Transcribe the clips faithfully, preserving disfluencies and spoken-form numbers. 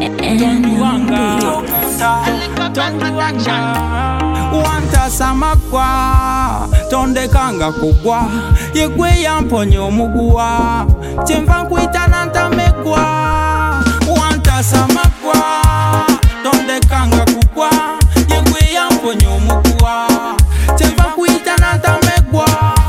Tonduanga, Tonduanga. Wanta samakwa, tonde kanga kugwa. Yegwe yamponyo mugua, chemva kuita nanta mekwa. Wanta samakwa, tonde kanga kugwa. Yegwe yamponyo mugua, chemva kuita nanta mekwa.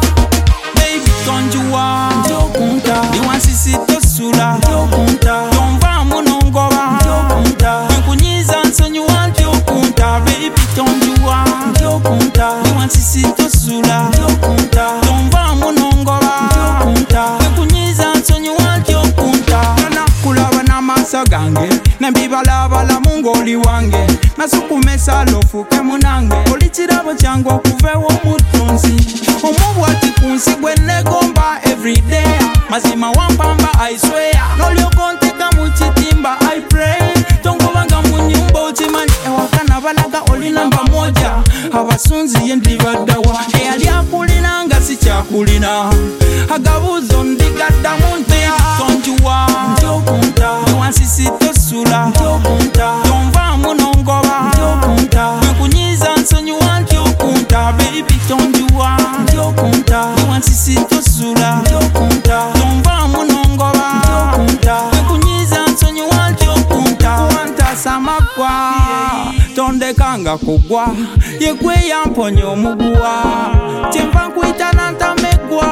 Baby tonjua, jokunta. Iwansisi tosula, jokunta. Tomva munongoba, jokunta. Nkunyiza nsonyiwa jokunta. Baby tonjua, jokunta. Iwansisi tosula, jokunta. Tomva munongoba, jokunta. Nkunyiza nsonyiwa jokunta. Nana kulaba namasa gange, nembibalabala mungoli wange. Nasukumesa lofuke munange, olichirabo changu okuvewo mutunzi. Omubwati kunsigwe negomba everyday. Mazima wampamba I swear. Nolyo konteka muchitimba I pray. Tongobanga munyumba uchimani ewakana balaga oli namba moja. Abasunzi yendibadawa eyali akulina si kyakulina. Agabuzo ndigadda munte tonjuwa jokunta. Iwansisi tosula jokunta. Tomva munongoba jokunta. Nkunyiza nsonyiwa jokunta. Baby tonjuwa jokunta. Iwansisi tosula jokunta. Tomva munongoba jokunta. Nkunyiza nsonyiwa jokunta. Wanta samakwa tonde kanga kugwa. Yegwe yamponyo mugua, chemva kuita nanta mekwa.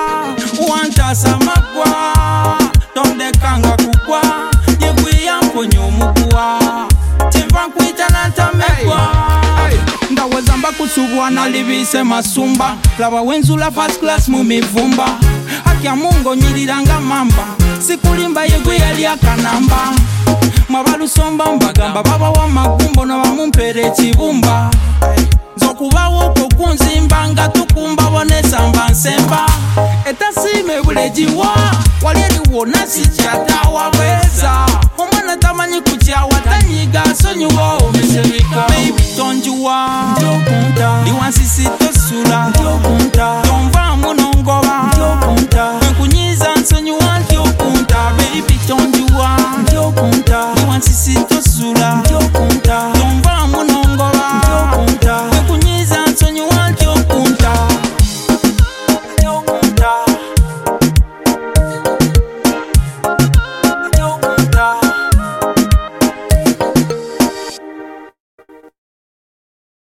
Wanta samakwa tonde kanga kugwa. Yegwe yamponyo mugua, chemva kuita nanta mekwa. Ndawezamba kusubwa na libise masumba. Laba wenzula first class mumivumba. Akia mungo nyiriranga mamba. Sikulimba yegwe yali akanamba. Mabalu somba mbagamba baba wa magumbo na bamumpere chibumba. Zokubawo kokunzimba nga tukumba bonesamba nsemba. Etasime bulejiwa walieri wona sichatawa bweza. Omwana tamanyi kuchawa tanyiga sonyiwa omesebika. Baby tonjuwa jokunta. Iwansisi tosula